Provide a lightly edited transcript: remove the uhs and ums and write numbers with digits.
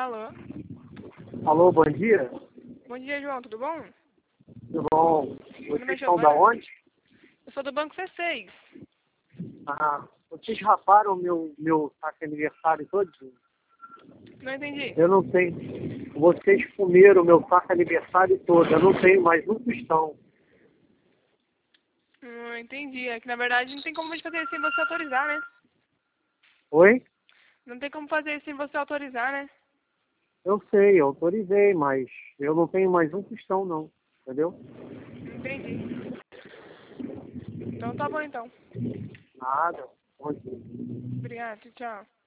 Alô? Alô, bom dia. Bom dia, João, tudo bom? Tudo bom? Meu nome é Vocês são da Giovana. onde? Eu sou do Banco C6. Ah, vocês raparam meu saque aniversário todo? Não entendi. Eu não tenho. Vocês comeram meu saque aniversário todo. Eu não tenho mais um tostão. Não entendi. É que na verdade não tem como a gente fazer isso sem você autorizar, né? Oi? Não tem como fazer isso sem você autorizar, né? Eu sei, eu autorizei, mas eu não tenho mais um tostão, não. Entendeu? Não entendi. Então tá bom então. Nada. Obrigado, tchau.